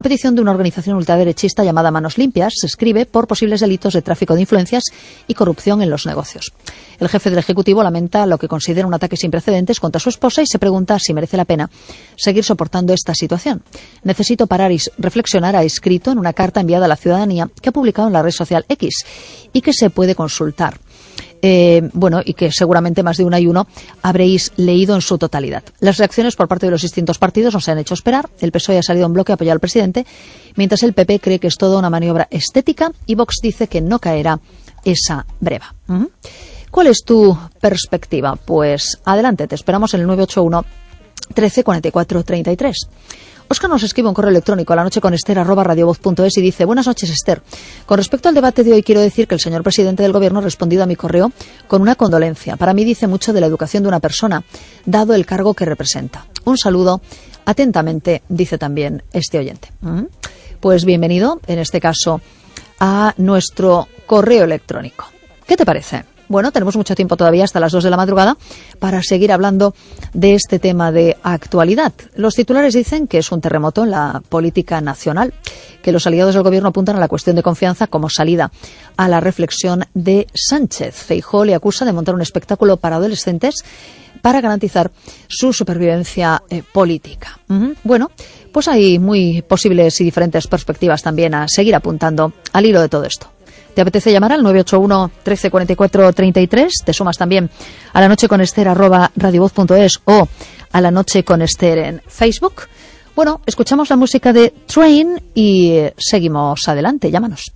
petición de una organización ultraderechista llamada Manos Limpias, se escribe por posibles delitos de tráfico de influencias y corrupción en los negocios. El jefe del Ejecutivo lamenta lo que considera un ataque sin precedentes contra su esposa y se pregunta si merece la pena seguir soportando esta situación. Necesito parar y reflexionar, ha escrito en una carta enviada a la ciudadanía que ha publicado en la red social X y que se puede consultar. Y que seguramente más de una y uno habréis leído en su totalidad. Las reacciones por parte de los distintos partidos no se han hecho esperar. El PSOE ha salido en bloque a apoyar al presidente, mientras el PP cree que es toda una maniobra estética y Vox dice que no caerá esa breva. ¿Cuál es tu perspectiva? Pues adelante, te esperamos en el 981 13 44 33. Óscar nos escribe un correo electrónico a lanocheconester@radiovoz.es y dice: buenas noches, Esther. Con respecto al debate de hoy, quiero decir que el señor presidente del Gobierno ha respondido a mi correo con una condolencia. Para mí dice mucho de la educación de una persona, dado el cargo que representa. Un saludo, atentamente, dice también este oyente. Pues bienvenido, en este caso, a nuestro correo electrónico. ¿Qué te parece? Bueno, tenemos mucho tiempo todavía, hasta las 2 de la madrugada, para seguir hablando de este tema de actualidad. Los titulares dicen que es un terremoto en la política nacional, que los aliados del Gobierno apuntan a la cuestión de confianza como salida a la reflexión de Sánchez. Feijóo le acusa de montar un espectáculo para adolescentes para garantizar su supervivencia política. Bueno, pues hay muy posibles y diferentes perspectivas también a seguir apuntando al hilo de todo esto. ¿Te apetece llamar al 981 13 44 33? Te sumas también a lanocheconester@radiovoz.es o a La Noche con Esther en Facebook. Bueno, escuchamos la música de Train y seguimos adelante. Llámanos.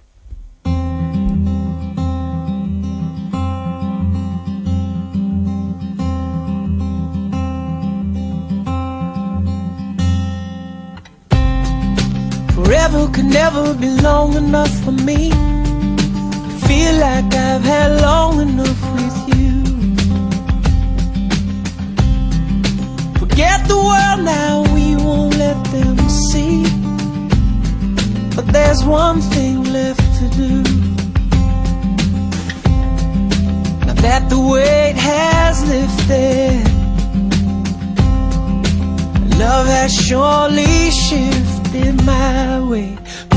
Forever could never be long enough for me. Feel like I've had long enough with you. Forget the world now, we won't let them see. But there's one thing left to do. Now that the weight has lifted, love has surely shifted my way.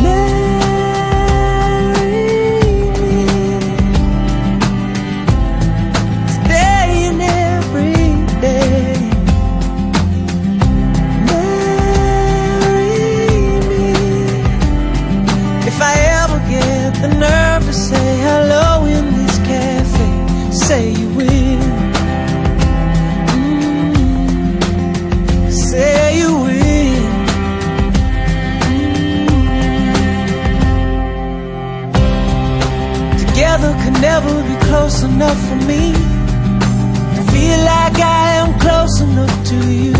Say hello in this cafe, say you will. Say you will. Together could never be close enough for me to feel like I am close enough to you.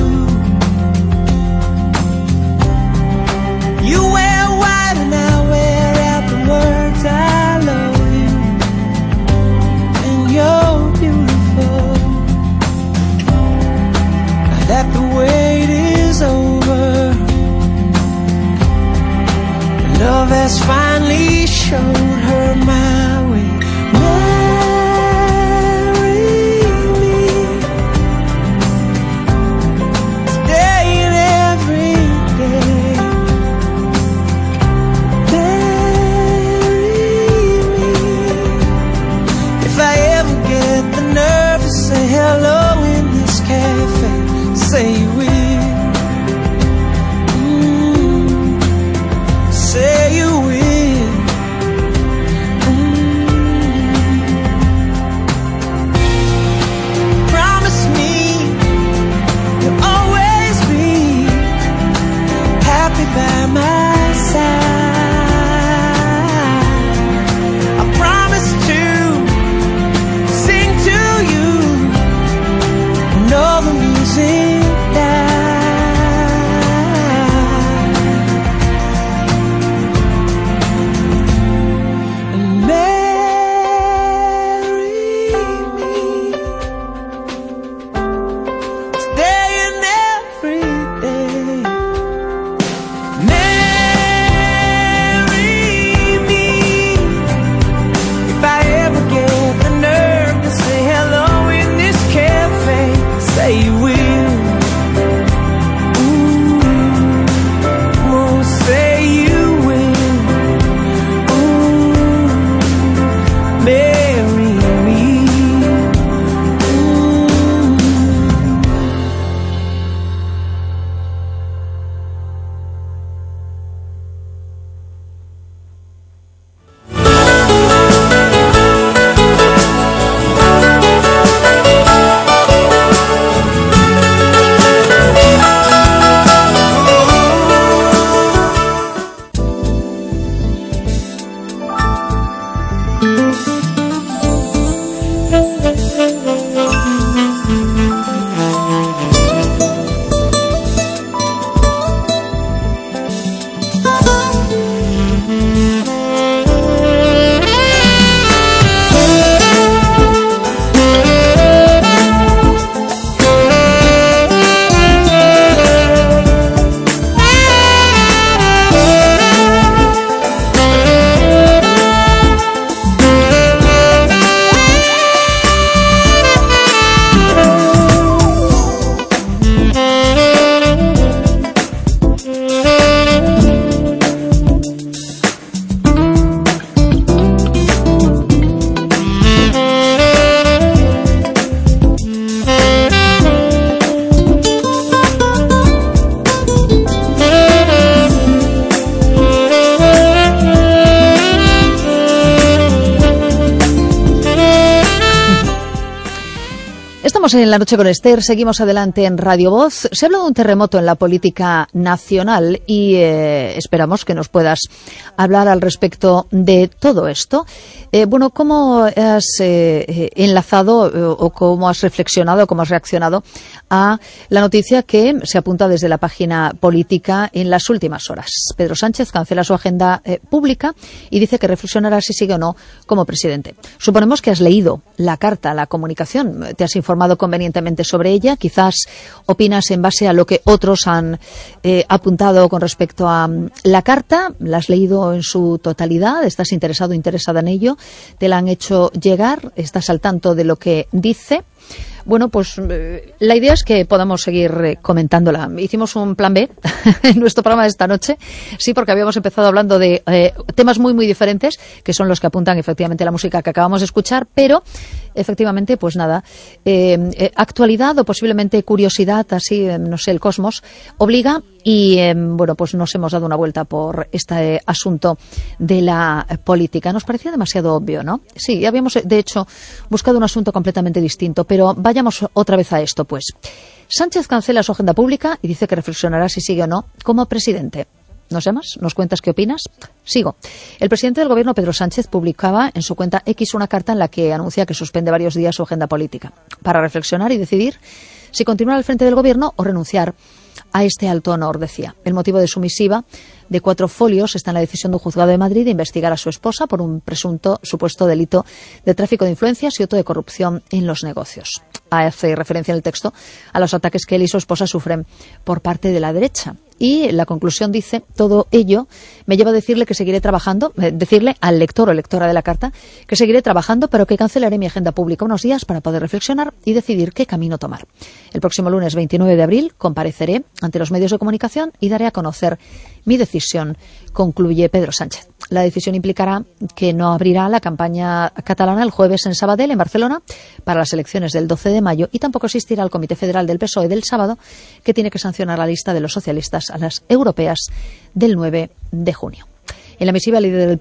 You wear white and I wear out the words I love you, and you're beautiful. Now that the wait is over, love has finally showed her my way. Hello in this cafe, say you will. Say you will. Promise me you'll always be happy by my side. I promise to sing to you all the music and marry me today and every day. Marry Continuamos en La Noche con Esther, seguimos adelante en Radio Voz. Se habla de un terremoto en la política nacional y esperamos que nos puedas hablar al respecto de todo esto. Bueno, ¿cómo has enlazado o cómo has reflexionado, cómo has reaccionado a la noticia que se apunta desde la página política en las últimas horas? Pedro Sánchez cancela su agenda pública y dice que reflexionará si sigue o no como presidente. Suponemos que has leído la carta, la comunicación, te has informado convenientemente sobre ella, quizás opinas en base a lo que otros han apuntado con respecto a la carta, la has leído en su totalidad, estás interesado o interesada en ello, te la han hecho llegar, estás al tanto de lo que dice. Bueno, pues la idea es que podamos seguir comentándola. Hicimos un plan B en nuestro programa de esta noche, sí, porque habíamos empezado hablando de temas muy, muy diferentes, que son los que apuntan efectivamente a la música que acabamos de escuchar, pero efectivamente, pues nada, actualidad o posiblemente curiosidad, así, no sé, el cosmos, obliga y, bueno, pues nos hemos dado una vuelta por este asunto de la política. Nos parecía demasiado obvio, ¿no? Sí, habíamos, de hecho, buscado un asunto completamente distinto, pero vayamos otra vez a esto, pues. Sánchez cancela su agenda pública y dice que reflexionará si sigue o no como presidente. ¿Nos llamas? ¿Nos cuentas qué opinas? Sigo. El presidente del Gobierno, Pedro Sánchez, publicaba en su cuenta X una carta en la que anuncia que suspende varios días su agenda política para reflexionar y decidir si continuar al frente del Gobierno o renunciar a este alto honor, decía. El motivo de su misiva de 4 folios está en la decisión de un juzgado de Madrid de investigar a su esposa por un presunto supuesto delito de tráfico de influencias y otro de corrupción en los negocios. Hace referencia en el texto a los ataques que él y su esposa sufren por parte de la derecha. Y la conclusión dice, todo ello me lleva a decirle que seguiré trabajando, decirle al lector o lectora de la carta que seguiré trabajando, pero que cancelaré mi agenda pública unos días para poder reflexionar y decidir qué camino tomar. El próximo lunes 29 de abril compareceré ante los medios de comunicación y daré a conocer mi decisión, concluye Pedro Sánchez. La decisión implicará que no abrirá la campaña catalana el jueves en Sabadell, en Barcelona, para las elecciones del 12 de mayo y tampoco asistirá al Comité Federal del PSOE del sábado, que tiene que sancionar la lista de los socialistas a las europeas del 9 de junio. En la misiva, el líder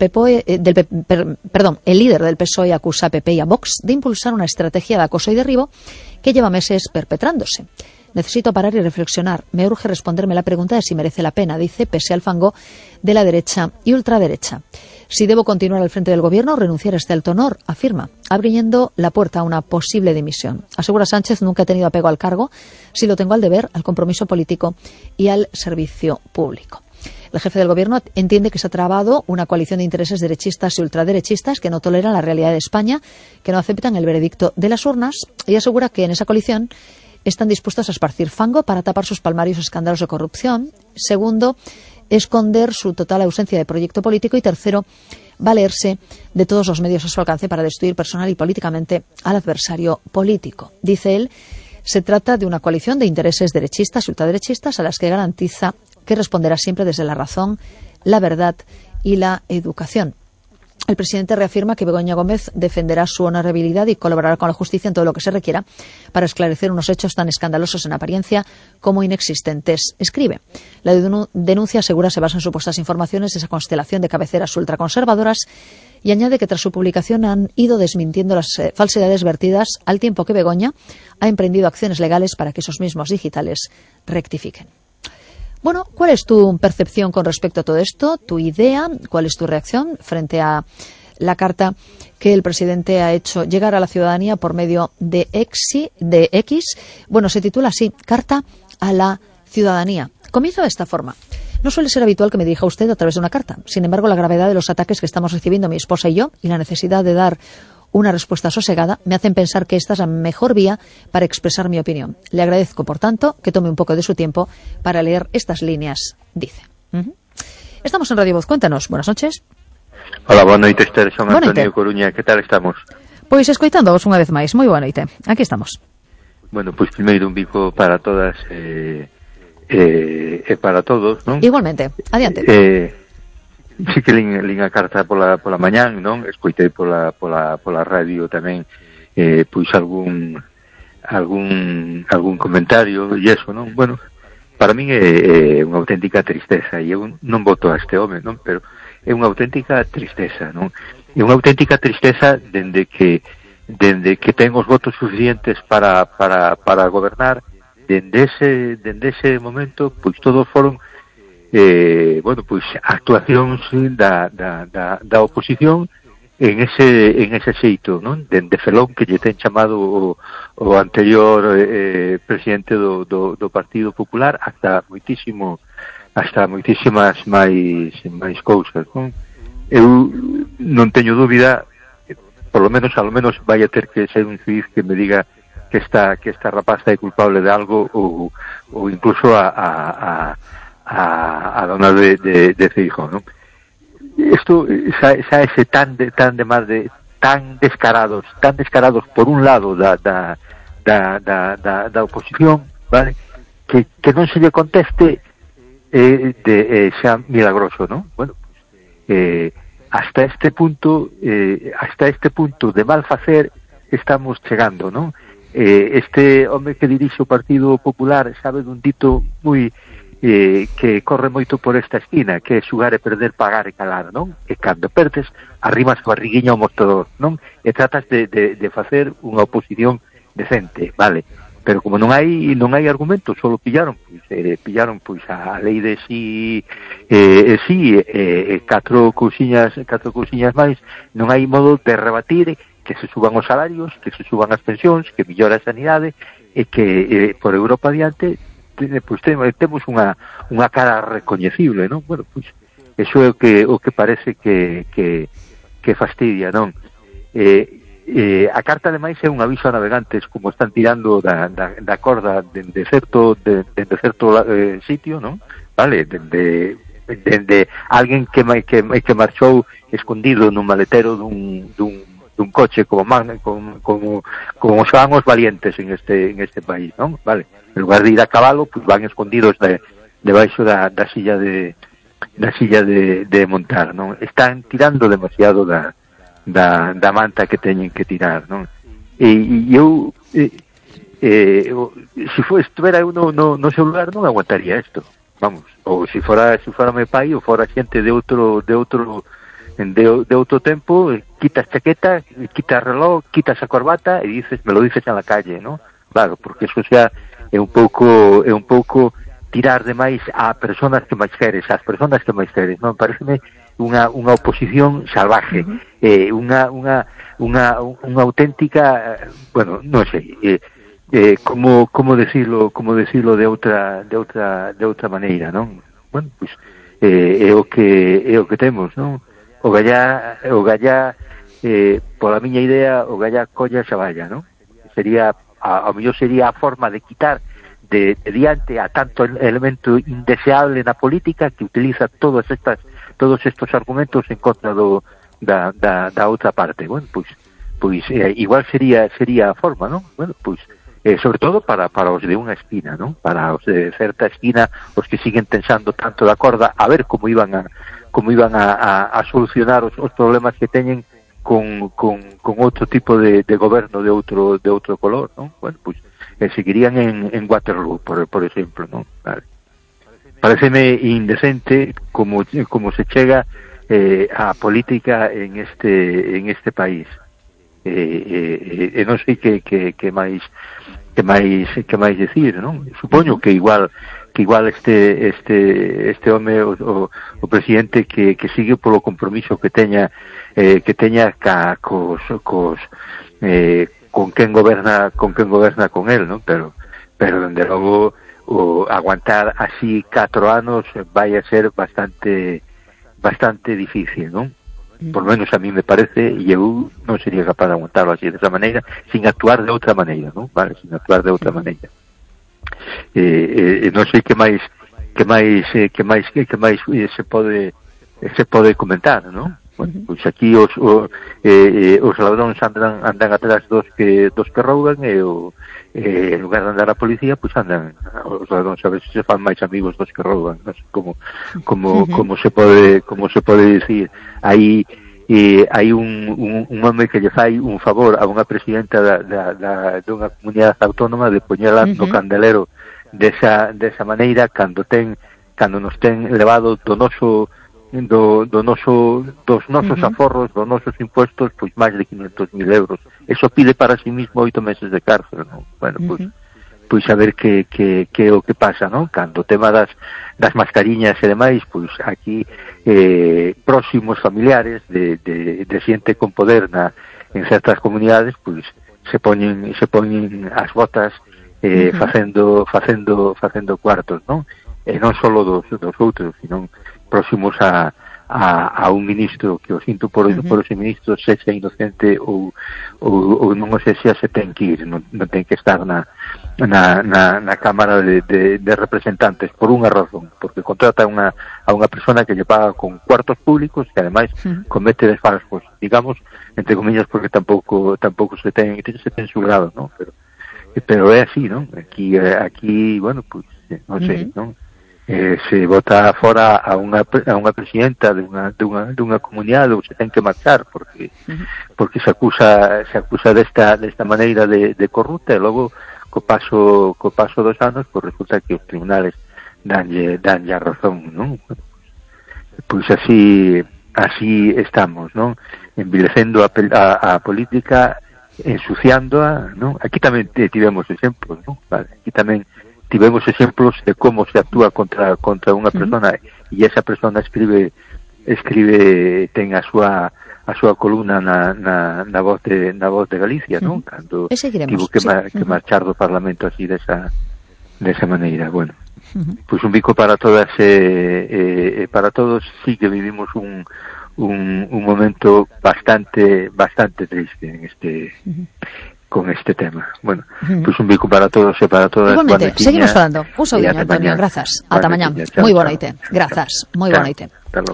del PSOE acusa a PP y a Vox de impulsar una estrategia de acoso y derribo que lleva meses perpetrándose. Necesito parar y reflexionar. Me urge responderme la pregunta de si merece la pena, dice, pese al fango de la derecha y ultraderecha. Si debo continuar al frente del Gobierno o renunciar a este alto honor, afirma, abriendo la puerta a una posible dimisión. Asegura Sánchez, nunca ha tenido apego al cargo, si lo tengo al deber, al compromiso político y al servicio público. El jefe del Gobierno entiende que se ha trabado una coalición de intereses derechistas y ultraderechistas que no toleran la realidad de España, que no aceptan el veredicto de las urnas y asegura que en esa coalición están dispuestos a esparcir fango para tapar sus palmarios escándalos de corrupción. Segundo, esconder su total ausencia de proyecto político. Y tercero, valerse de todos los medios a su alcance para destruir personal y políticamente al adversario político. Dice él, se trata de una coalición de intereses derechistas y ultraderechistas a las que garantiza que responderá siempre desde la razón, la verdad y la educación. El presidente reafirma que Begoña Gómez defenderá su honorabilidad y colaborará con la justicia en todo lo que se requiera para esclarecer unos hechos tan escandalosos en apariencia como inexistentes. Escribe, la denuncia asegura se basa en supuestas informaciones de esa constelación de cabeceras ultraconservadoras y añade que tras su publicación han ido desmintiendo las falsedades vertidas al tiempo que Begoña ha emprendido acciones legales para que esos mismos digitales rectifiquen. Bueno, ¿cuál es tu percepción con respecto a todo esto? ¿Tu idea? ¿Cuál es tu reacción frente a la carta que el presidente ha hecho llegar a la ciudadanía por medio de X? Bueno, se titula así, Carta a la Ciudadanía. Comienzo de esta forma. No suele ser habitual que me dirija usted a través de una carta. Sin embargo, la gravedad de los ataques que estamos recibiendo mi esposa y yo y la necesidad de dar una respuesta sosegada me hacen pensar que esta es la mejor vía para expresar mi opinión. Le agradezco, por tanto, que tome un poco de su tiempo para leer estas líneas, dice. Estamos en Radio Voz, cuéntanos. Buenas noches. Hola, boa noite, Esther, son Antonio Coruña, que tal estamos? Pois escoitándoos unha vez máis, moi boa noite, aquí estamos. Bueno, pois primeiro un bico para todas e para todos, non? Igualmente, adiante. Sí que lín a carta pola mañán, non? Escoitei pola radio tamén pois algún comentario e eso, non? Bueno, para min é unha auténtica tristeza e eu non voto a este home, non? Pero é unha auténtica tristeza, non? É unha auténtica tristeza dende que dende que ten os votos suficientes para gobernar, dende ese momento, pois todos foron pois actuacións da oposición en ese xeito, non? Dende Felón, que lle ten chamado o anterior presidente do Partido Popular, hasta moitísimas máis cousas, non? Eu non teño dúbida, ao menos vai a ter que ser un xuiz que me diga que esta rapaza é culpable de algo, ou incluso a dona de Feijóo, non? Isto xa ese tan descarados por un lado da oposición, vale, que non se lle conteste xa milagroso, non? Bueno, hasta este punto de mal facer estamos chegando, non? Este home que dirixe o Partido Popular sabe dun dito moi que corre moito por esta esquina, que é xugar e perder, pagar e calar, non? E cando perdes, arrimas a barriguiña ao mostrador, non? E tratas de facer unha oposición decente, vale? Pero como non hai argumentos, solo pillaron a lei de catro cousiñas máis, non hai modo de rebatir que se suban os salarios, que se suban as pensións, que millora a sanidade, e que por Europa adiante pois temos unha cara recoñecible, non? Bueno, pois eso é o que parece que fastidia, non? A carta ademais é un aviso a navegantes, como están tirando da corda dende certo sitio, non? Vale, dende alguén que marchou escondido nun maletero dun coche, como os van os valientes en este país, non? Vale, en lugar de ir a cabalo, pues van escondidos debaixo da silla de montar, non? Están tirando demasiado da manta que teñen que tirar, non? E eu se estuviera eu no seu lugar non aguantaría isto, vamos, ou se fora meu pai ou fora xente de outro tempo, quitas chaqueta, quitas reloj, quitas a corbata e me lo dices en la calle, ¿no? Claro, porque eso xa é un pouco tirar demais a persoas que máis queres, non? Pareceme unha oposición salvaje, unha auténtica, bueno, non sei, como decirlo de outra maneira, non? Bueno, pois é o que temos, non? O gallá, pola miña idea, o gallá colla xa vaya, non? Ao mellor sería a forma de quitar de diante a tanto elemento indeseable na política que utiliza todos estos argumentos en contra da outra parte. Bueno, pois igual sería a forma, non? Bueno, pois sobre todo para os de unha esquina, non? Para os de certa esquina, os que siguen tensando tanto da corda, a ver como iban a solucionar os problemas que teñen con outro tipo de goberno de outro color, non? Bueno, pois seguirían en Waterloo, por exemplo, non? Vale. Pareceme indecente como se chega a política en este país. Non sei que máis decir, non? Supoño que igual este home o presidente que sigue polo compromiso que teña con quen goberna con él, non? Pero dende logo aguantar así 4 anos vai a ser bastante difícil, non? Por menos a mí me parece, e eu non sería capaz de aguantarlo así de esa maneira, sin actuar de outra maneira, non? Vale, sin actuar de outra maneira. Non sei que máis se pode comentar, non? Bueno, pois aquí os ladróns andan atrás dos que rouban e en lugar de andar a policía, pois andan os ladróns, a ver se fan máis amigos dos que rouban, non sei como se pode dicir. Hai un home que lle fai un favor a unha presidenta dunha comunidade autónoma de poñela no candelero desa maneira cando nos ten levado do dos nosos aforros, dos nosos impuestos, pois máis de 500.000 euros. Eso pide para sí mismo 8 meses de cárcel, non? Bueno, pois a ver que o que pasa, non? Cando o tema das mascariñas e demais, pois aquí próximos familiares de xente con poder en certas comunidades, pois se poñen as botas facendo cuartos, non? E non só dos outros, sino próximos a un ministro que o sinto por ese ministro sexa inocente ou non o sexa, se ten que ir, non ten que estar na Cámara de Representantes por unha razón, porque contrata a unha persona que lle paga con cuartos públicos e ademais comete desfalsos, digamos, entre comillas, porque tampouco se ten xulgado, non? Pero é así, non? Aquí, bueno, pois non sei, non? Se vota fora a unha presidenta de unha comunidade, ou se ten que marchar porque se acusa desta maneira de corrupta, e logo co paso dos anos pois resulta que os tribunales danlle a razón, non? Pois así estamos, non? Envilecendo a política, ensuciándoa, non? Aquí tamén tivemos exemplos, non? Vale, aquí tamén tivemos exemplos de como se actúa contra unha persona, e esa persona escribe ten a súa columna na voz de Galicia, non? Cando tivo que marchar do Parlamento así desa maneira. Bueno, pois un bico para todas para todos. Sí que vivimos un momento bastante triste con este tema. Bueno, pois un bico para todos e para todas. Igualmente, seguimos falando. Un saúdo, Antonio, grazas. Ata mañá. Moi boa noite. Grazas. Moi boa noite.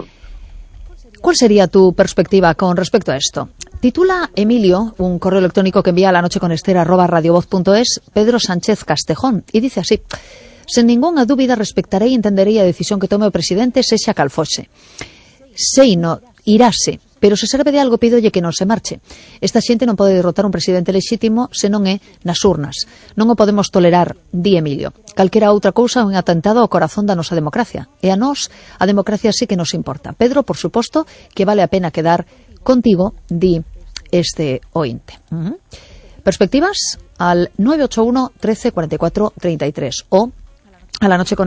¿Cuál sería tu perspectiva con respecto a esto? Titula Emilio un correo electrónico que envía a lanocheconestera@radiovoz.es Pedro Sánchez Castejón y dice así: sen ningunha dúbida respectarei e entenderei a decisión que tome o presidente, sexa cal fose. Seino irase, pero se serve de algo pídolle que non se marche. Esta xente non pode derrotar un presidente lexítimo se non é nas urnas. Non o podemos tolerar, di Emilio. Calquera outra cousa é un atentado ao corazón da nosa democracia. E a nós, a democracia sí que nos importa. Pedro, por suposto, que vale a pena quedar contigo, di este ointe. Perspectivas al 981 13 44 33 o a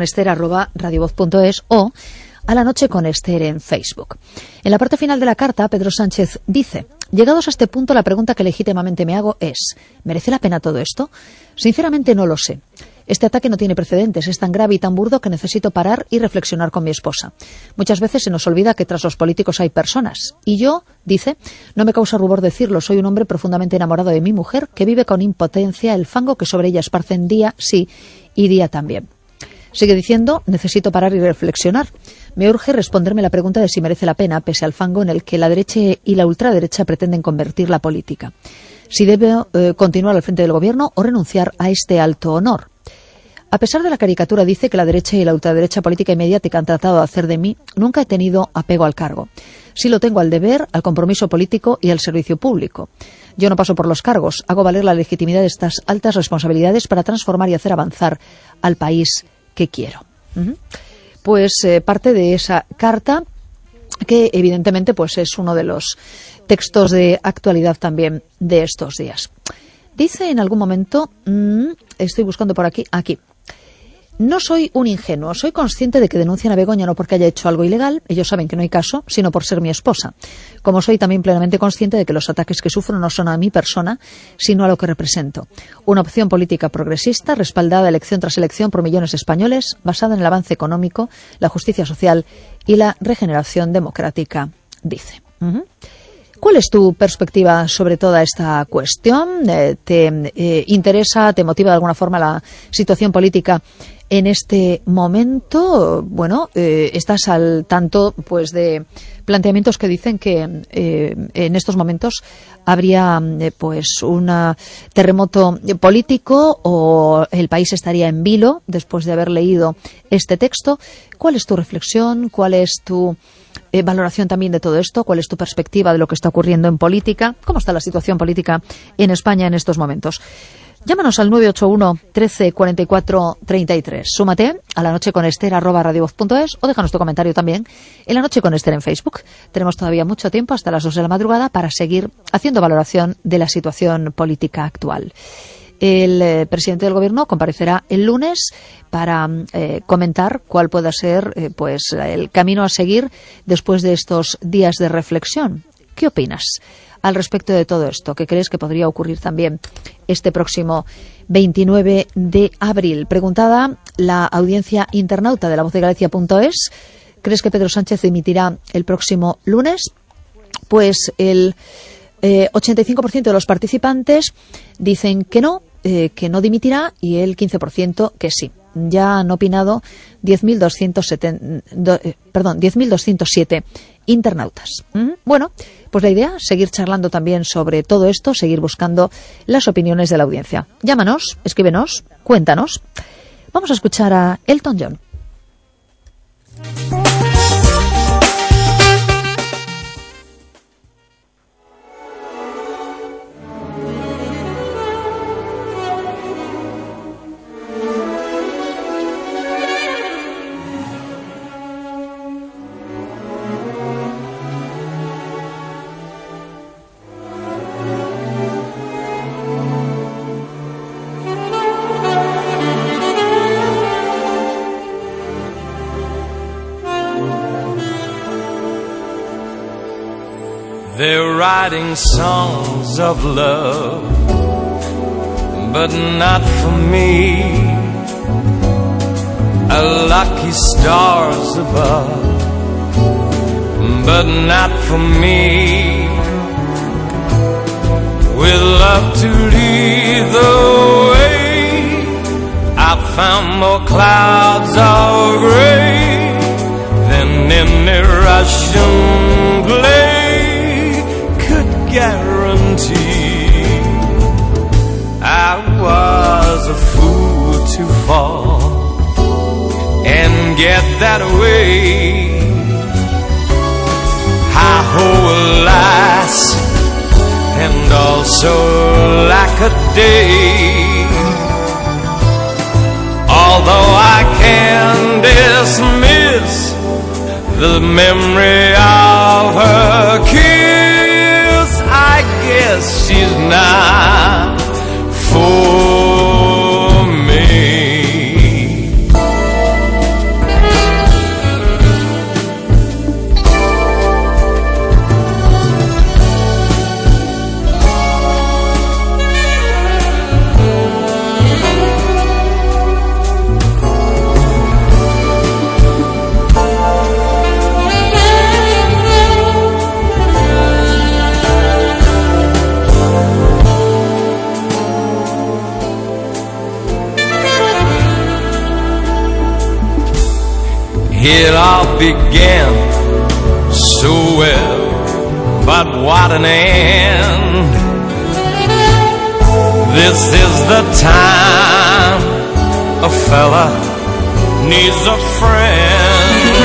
lanocheconestera@radiovoz.es o a la noche con Esther en Facebook. En la parte final de la carta, Pedro Sánchez dice: llegados a este punto, la pregunta que legítimamente me hago es, ¿merece la pena todo esto? Sinceramente no lo sé. Este ataque no tiene precedentes, es tan grave y tan burdo que necesito parar y reflexionar con mi esposa. Muchas veces se nos olvida que tras los políticos hay personas. Y yo, dice, no me causa rubor decirlo, soy un hombre profundamente enamorado de mi mujer que vive con impotencia el fango que sobre ella esparcen día sí y día también. Sigue diciendo, necesito parar y reflexionar. Me urge responderme la pregunta de si merece la pena, pese al fango en el que la derecha y la ultraderecha pretenden convertir la política. Si debo continuar al frente del gobierno o renunciar a este alto honor. A pesar de la caricatura, dice que la derecha y la ultraderecha política y mediática han tratado de hacer de mí, nunca he tenido apego al cargo. Sí lo tengo al deber, al compromiso político y al servicio público. Yo no paso por los cargos, hago valer la legitimidad de estas altas responsabilidades para transformar y hacer avanzar al país que quiero. Pues parte de esa carta que evidentemente pues es uno de los textos de actualidad también de estos días. Dice en algún momento, estoy buscando por aquí, no soy un ingenuo, soy consciente de que denuncian a Begoña no porque haya hecho algo ilegal, ellos saben que no hay caso, sino por ser mi esposa. Como soy también plenamente consciente de que los ataques que sufro no son a mi persona, sino a lo que represento. Una opción política progresista, respaldada elección tras elección por millones de españoles, basada en el avance económico, la justicia social y la regeneración democrática, dice. ¿Cuál es tu perspectiva sobre toda esta cuestión? ¿Te interesa, te motiva de alguna forma la situación política en este momento? Bueno, estás al tanto pues de planteamientos que dicen que en estos momentos habría pues un terremoto político o el país estaría en vilo después de haber leído este texto. ¿Cuál es tu reflexión? ¿Cuál es tu valoración también de todo esto? ¿Cuál es tu perspectiva de lo que está ocurriendo en política? ¿Cómo está la situación política en España en estos momentos? Llámanos al 981 13 44 33. Súmate a lanocheconester@radiovoz.es o déjanos tu comentario también en La Noche con Ester en Facebook. Tenemos todavía mucho tiempo, hasta las 2 de la madrugada, para seguir haciendo valoración de la situación política actual. El presidente del Gobierno comparecerá el lunes para comentar cuál pueda ser pues el camino a seguir después de estos días de reflexión. ¿Qué opinas al respecto de todo esto? ¿Qué crees que podría ocurrir también este próximo 29 de abril? Preguntada la audiencia internauta de lavozdeGalicia.es, ¿crees que Pedro Sánchez dimitirá el próximo lunes? Pues el 85% de los participantes dicen que no dimitirá, y el 15% que sí. Ya han opinado 10.207 internautas. Bueno, pues la idea, seguir charlando también sobre todo esto, seguir buscando las opiniones de la audiencia. Llámanos, escríbenos, cuéntanos. Vamos a escuchar a Elton John. They're writing songs of love, but not for me. A lucky stars above, but not for me. With love to lead the way, I found more clouds of gray than any Russian play guarantee. I was a fool to fall and get that way. Hi-ho, alas, and also lack a day. Although I can dismiss the memory of her kiss, I guess she's not for me. It all began so well, but what an end. This is the time a fella needs a friend.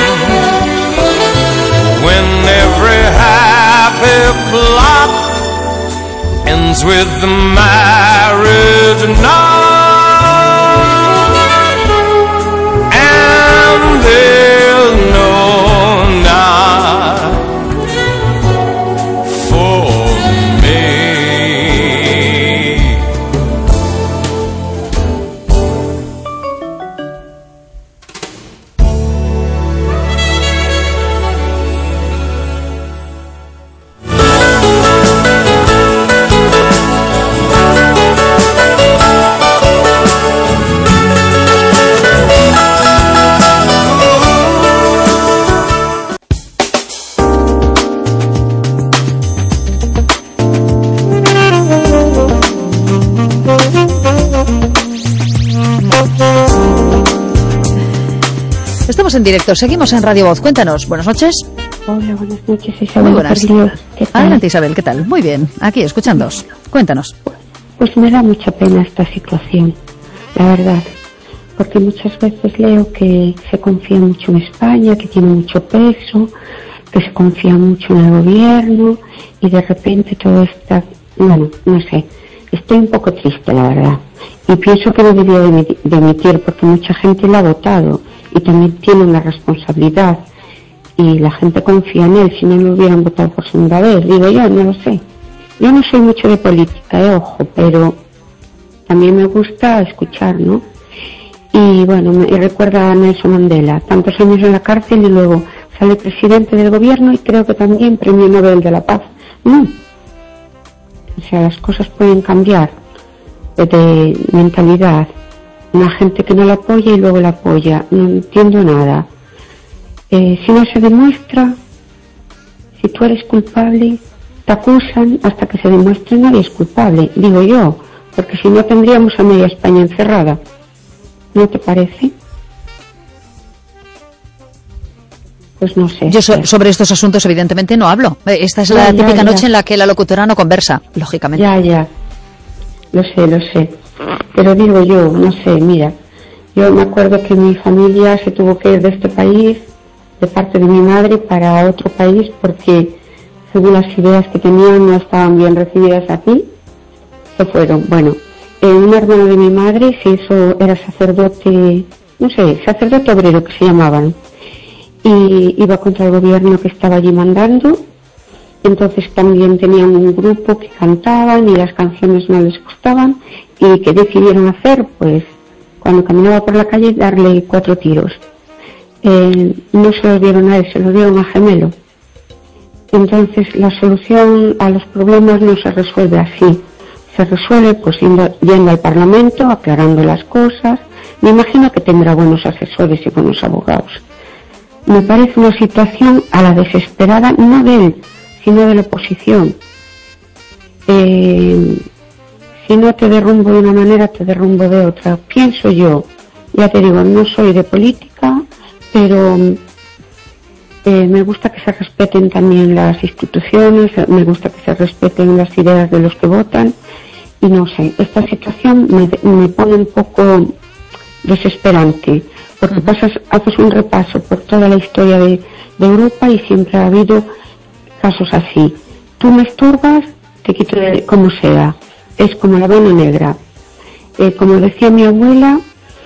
When every happy plot ends with the marriage knot, and there's no knot for me. Estamos en directo, seguimos en Radio Voz. Cuéntanos, buenas noches. Hola, buenas noches, Isabel. Muy buenas. ¿Qué tal? Adelante, Isabel, ¿qué tal? Muy bien, aquí escuchándoos. Cuéntanos. Pues me da mucha pena esta situación, la verdad, porque muchas veces leo que se confía mucho en España, que tiene mucho peso, que se confía mucho en el gobierno y de repente todo está, bueno, no sé, estoy un poco triste, la verdad. Y pienso que no debió dimitir porque mucha gente la ha votado y también tiene una responsabilidad. Y la gente confía en él, si no lo hubieran votado por segunda vez. Digo yo, no lo sé. Yo no soy mucho de política, ojo, pero también me gusta escuchar, ¿no? Y bueno, me recuerda a Nelson Mandela, tantos años en la cárcel y luego sale presidente del gobierno y creo que también premio Nobel de la Paz. No. O sea, las cosas pueden cambiar de mentalidad. Una gente que no la apoya y luego la apoya. No entiendo nada. Si no se demuestra, si tú eres culpable, te acusan hasta que se demuestre nadie es culpable, digo yo, porque si no tendríamos a media España encerrada. ¿No te parece? Pues no sé. Yo sobre estos asuntos evidentemente no hablo. Esta es la típica noche en la que la locutora no conversa, lógicamente. Ya. Lo sé. Pero digo yo, no sé, mira, yo me acuerdo que mi familia se tuvo que ir de este país, de parte de mi madre, para otro país porque según las ideas que tenían no estaban bien recibidas aquí. Se fueron. Bueno, un hermano de mi madre era sacerdote, no sé, sacerdote obrero que se llamaban, y iba contra el gobierno que estaba allí mandando. Entonces también tenían un grupo que cantaban y las canciones no les gustaban, y que decidieron hacer, pues, cuando caminaba por la calle, darle 4 tiros. No se los dieron a él, se los dieron a Gemelo. Entonces la solución a los problemas no se resuelve así. Se resuelve pues yendo al Parlamento, aclarando las cosas. Me imagino que tendrá buenos asesores y buenos abogados. Me parece una situación a la desesperada, no de él, sino de la oposición. Si no te derrumbo de una manera, te derrumbo de otra. Pienso yo, ya te digo, no soy de política, pero me gusta que se respeten también las instituciones, me gusta que se respeten las ideas de los que votan. Y no sé, esta situación me pone un poco desesperante, porque haces un repaso por toda la historia de Europa y siempre ha habido casos así. Tú me estorbas, te quito como sea. Es como la mano negra. Como decía mi abuela,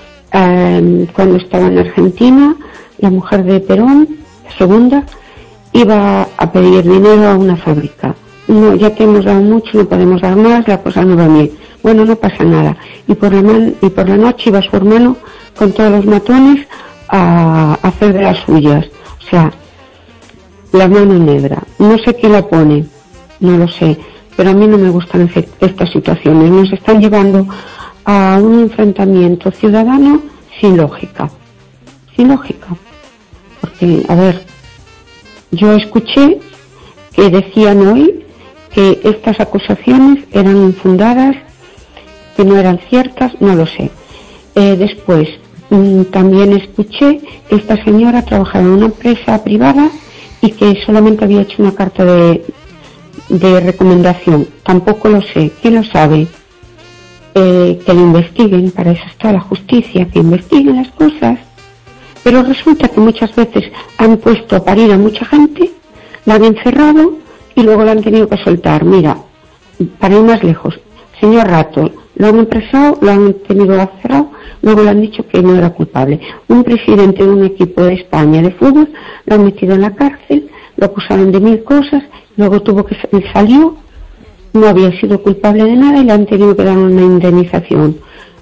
cuando estaba en Argentina, la mujer de Perón, la segunda, iba a pedir dinero a una fábrica. No, ya te hemos dado mucho, no podemos dar más, la cosa no va bien. Bueno, no pasa nada. Y por la noche iba su hermano con todos los matones a hacer de las suyas. O sea, la mano negra. No sé quién la pone, no lo sé, pero a mí no me gustan estas situaciones. Nos están llevando a un enfrentamiento ciudadano sin lógica. Sin lógica. Porque, a ver, yo escuché que decían hoy que estas acusaciones eran infundadas, que no eran ciertas, no lo sé. Después, también escuché que esta señora trabajaba en una empresa privada y que solamente había hecho una carta de recomendación. Tampoco lo sé. ¿Quién lo sabe? Que lo investiguen, para eso está la justicia, que investiguen las cosas. Pero resulta que muchas veces han puesto a parir a mucha gente, la han encerrado y luego la han tenido que soltar. Mira, para ir más lejos, señor Rato, lo han empresado, lo han tenido encerrado, luego le han dicho que no era culpable. Un presidente de un equipo de España de fútbol lo han metido en la cárcel, lo acusaron de 1000 cosas, luego salió, no había sido culpable de nada y le han tenido que dar una indemnización.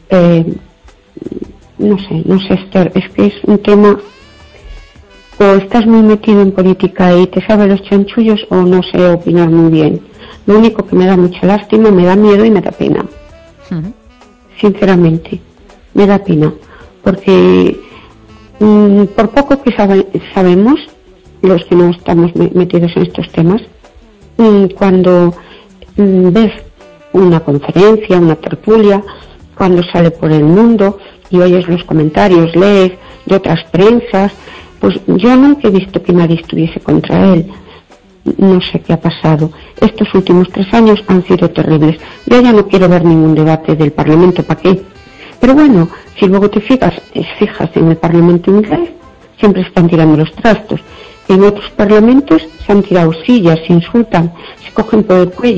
No sé, Esther, es que es un tema, o estás muy metido en política y te sabes los chanchullos, o no sé opinar muy bien. Lo único que me da mucha lástima, me da miedo y me da pena. Sinceramente, me da pena, porque por poco que sabemos, los que no estamos metidos en estos temas, cuando ves una conferencia, una tertulia, cuando sale por el mundo y oyes los comentarios, lees de otras prensas, pues yo nunca he visto que nadie estuviese contra él. No sé qué ha pasado. Estos últimos 3 años han sido terribles. Yo ya no quiero ver ningún debate del Parlamento, ¿para qué? Pero bueno, si luego te fijas en el Parlamento inglés, siempre están tirando los trastos. En otros parlamentos se han tirado sillas, se insultan, se cogen por el cuello.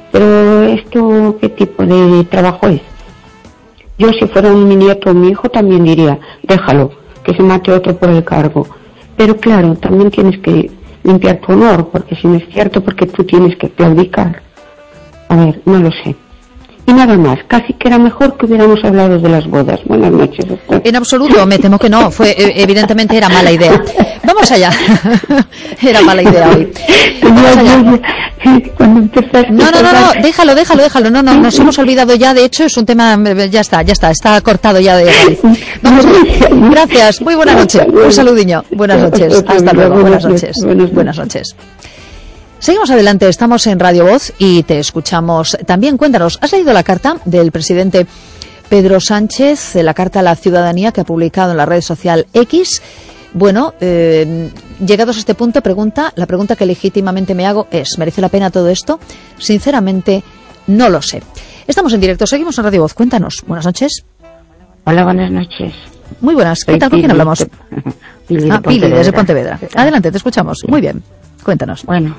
Pero esto, ¿qué tipo de trabajo es? Yo, si fuera mi nieto o mi hijo, también diría, déjalo, que se mate otro por el cargo. Pero claro, también tienes que limpiar tu honor, porque si no es cierto, porque tú tienes que claudicar. A ver, no lo sé. Y nada más, casi que era mejor que hubiéramos hablado de las bodas. Buenas noches, doctor. En absoluto, me temo que no. Evidentemente era mala idea. Vamos allá. Era mala idea hoy. Vamos allá. Cuando empezaste No, déjalo. No, nos hemos olvidado ya. De hecho, es un tema, ya está cortado ya de raíz. Vamos allá. Gracias, muy buenas noches. Un saludiño. Buenas noches. Hasta luego. Buenas noches. Seguimos adelante, estamos en Radio Voz y te escuchamos. También cuéntanos, ¿has leído la carta del presidente Pedro Sánchez, la carta a la ciudadanía que ha publicado en la red social X? Bueno, llegados a este punto, la pregunta que legítimamente me hago es, ¿merece la pena todo esto? Sinceramente, no lo sé. Estamos en directo, seguimos en Radio Voz, cuéntanos. Buenas noches. Hola, buenas noches. Muy buenas, ¿qué tal? ¿Con quién hablamos? Pili, desde Pontevedra. Adelante, te escuchamos. Muy bien, cuéntanos. Bueno.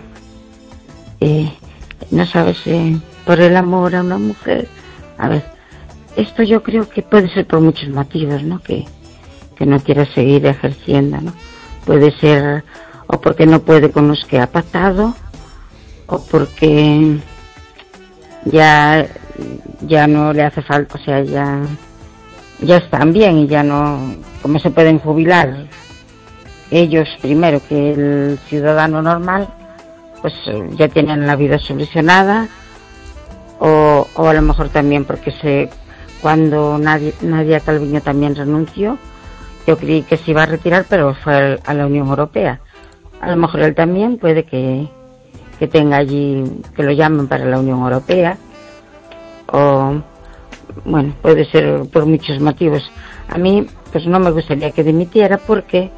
No sabes, por el amor a una mujer. A ver, esto yo creo que puede ser por muchos motivos, ¿no? Que no quiera seguir ejerciendo, ¿no? Puede ser o porque no puede con los que ha pactado, o porque ya no le hace falta, o sea, ya están bien y ya no, como se pueden jubilar ellos primero que el ciudadano normal, pues ya tienen la vida solucionada, o a lo mejor también porque cuando Nadia Calviño también renunció, yo creí que se iba a retirar, pero fue a la Unión Europea. A lo mejor él también puede que tenga allí, que lo llamen para la Unión Europea, o bueno, puede ser por muchos motivos. A mí pues no me gustaría que dimitiera porque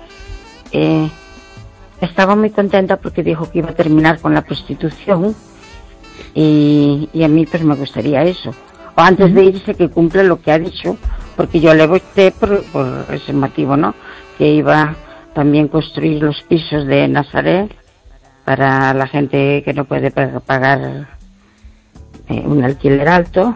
estaba muy contenta porque dijo que iba a terminar con la prostitución y a mí pues me gustaría eso. O antes de irse que cumple lo que ha dicho, porque yo le voté por ese motivo, ¿no? Que iba también construir los pisos de Nazaret para la gente que no puede pagar un alquiler alto.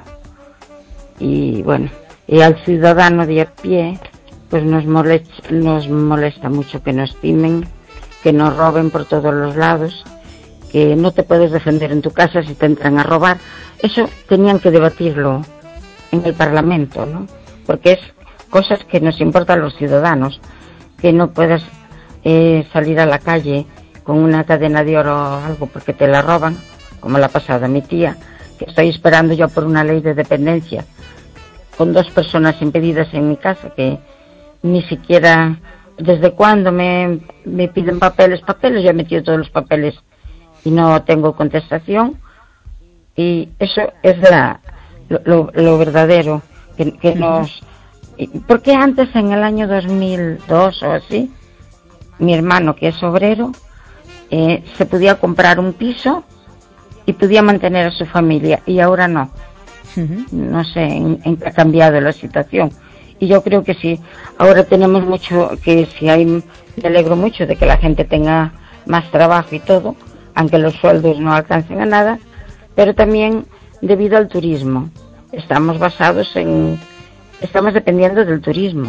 Y bueno, y al ciudadano de a pie pues nos molesta mucho que nos timen, que nos roben por todos los lados, que no te puedes defender en tu casa si te entran a robar. Eso tenían que debatirlo en el Parlamento, ¿no? Porque es cosas que nos importan a los ciudadanos, que no puedas salir a la calle con una cadena de oro o algo porque te la roban, como la ha pasado a mi tía, que estoy esperando yo por una ley de dependencia, con 2 personas impedidas en mi casa, que ni siquiera... ¿Desde cuándo me piden papeles? Yo he metido todos los papeles y no tengo contestación. Y eso es lo verdadero que nos... Porque antes, en el año 2002 o así, mi hermano, que es obrero, se podía comprar un piso y podía mantener a su familia, y ahora no. No sé en qué ha cambiado la situación. Y yo creo que sí, ahora tenemos mucho, que si hay, me alegro mucho de que la gente tenga más trabajo y todo, aunque los sueldos no alcancen a nada, pero también debido al turismo. Estamos dependiendo del turismo.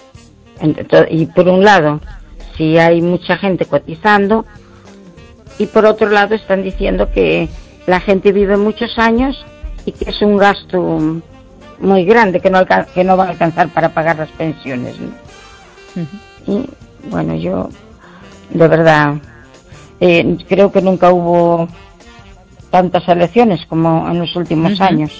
Y por un lado, si hay mucha gente cotizando, y por otro lado están diciendo que la gente vive muchos años y que es un gasto muy grande, que no va a alcanzar para pagar las pensiones, ¿no? Y bueno, yo de verdad creo que nunca hubo tantas elecciones como en los últimos años.